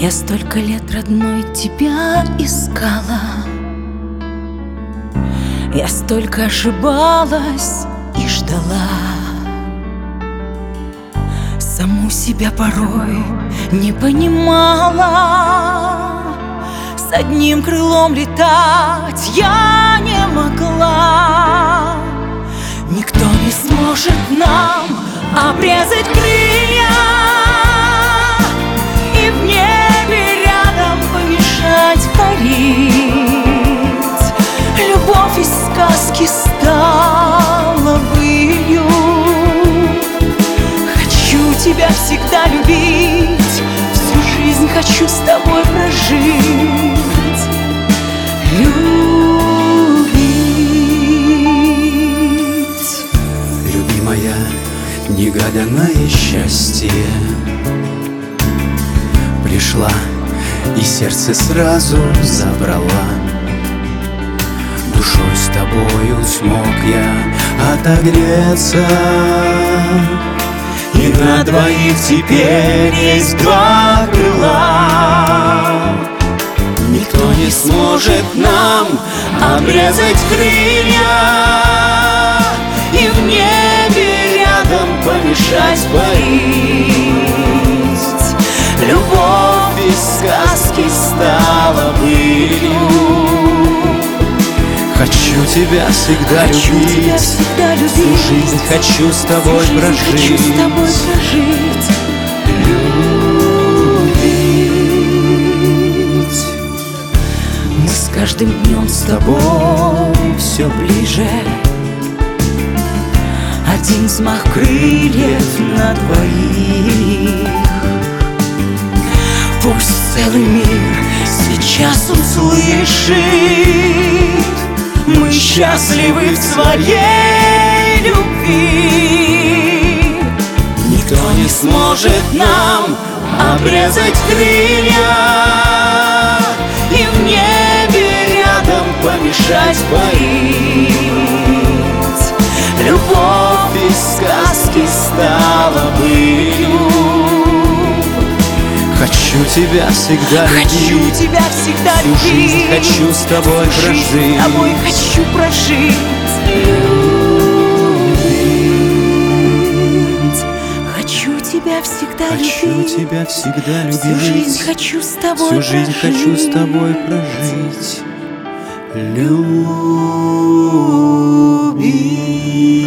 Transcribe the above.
Я столько лет, родной, тебя искала. Я столько ошибалась и ждала. Саму себя порой не понимала. С одним крылом летать я не могла. Никто не сможет нам обрезать крылья и в небе рядом помешать парить. Любовь из сказки стала былью. Хочу тебя всегда любить, всю жизнь хочу с тобой прожить. Любить. Любимая, негаданное счастье пришла и сердце сразу забрала. Душой с тобою смог я отогреться, и на двоих теперь есть два крыла. Никто не сможет нам обрезать крылья и в небе рядом помешать парить. Любовь из сказки стала былью. Хочу тебя всегда любить, всю жизнь хочу с тобой прожить. Любить. Мы с каждым днем с тобой все ближе. Один взмах крыльев на двоих. Пусть целый мир сейчас услышит: мы счастливы в своей любви. Никто не сможет нам обрезать крылья и в небе рядом помешать парить. Любовь из сказки стала былью. Хочу тебя всегда любить, хочу тебя всегда всю любить, жизнь хочу с тобой прожить. С тобой хочу прожить. Любить. Хочу тебя всегда любить, хочу тебя всегда любить, всю жизнь хочу с тобой всю жизнь прожить. хочу с тобой прожить. Любить.